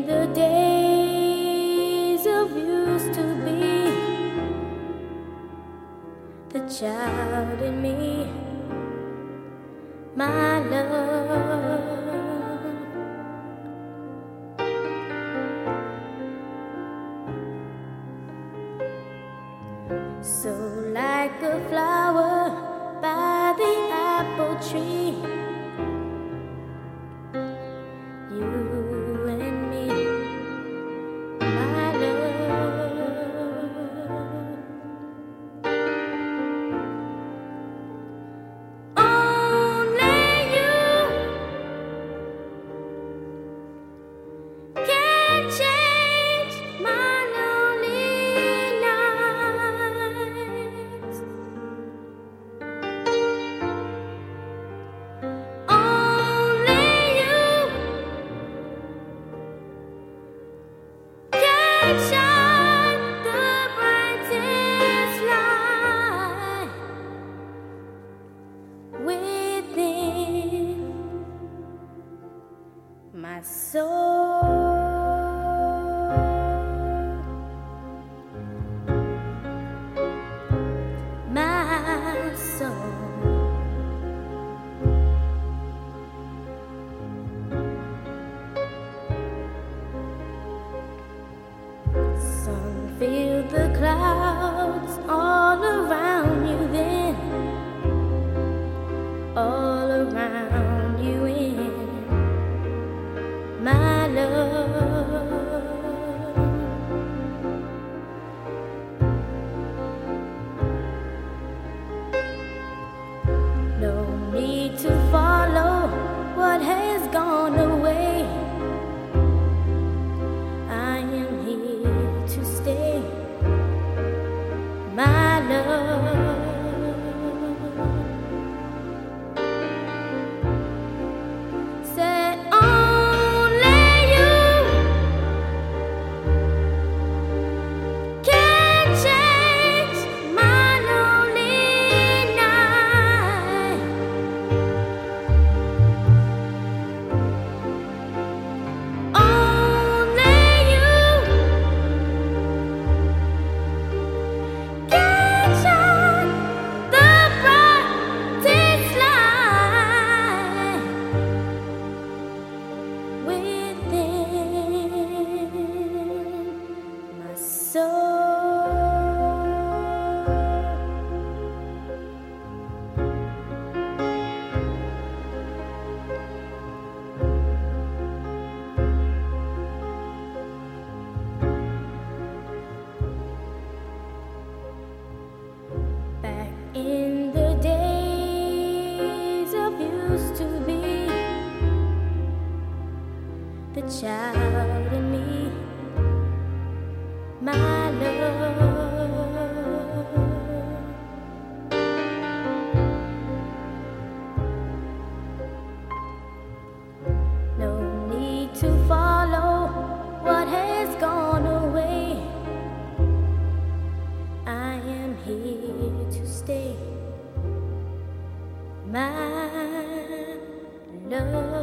the days of used to be, the child in me, my love. So like a flower by the apple tree, you and me, my love. Only you can change my lonely nights. Only you can shine the brightest light within my soul. My soul. Sun filled the clouds all around you then, all around you in my love. No need to follow what has gone away. I am here to stay, my love. Said only you can change my lonely night. Only you can shine the brightest light within my soul. Back in the days of used to be, the child in me, my love. No need to follow what has gone away. I am here to stay, my love.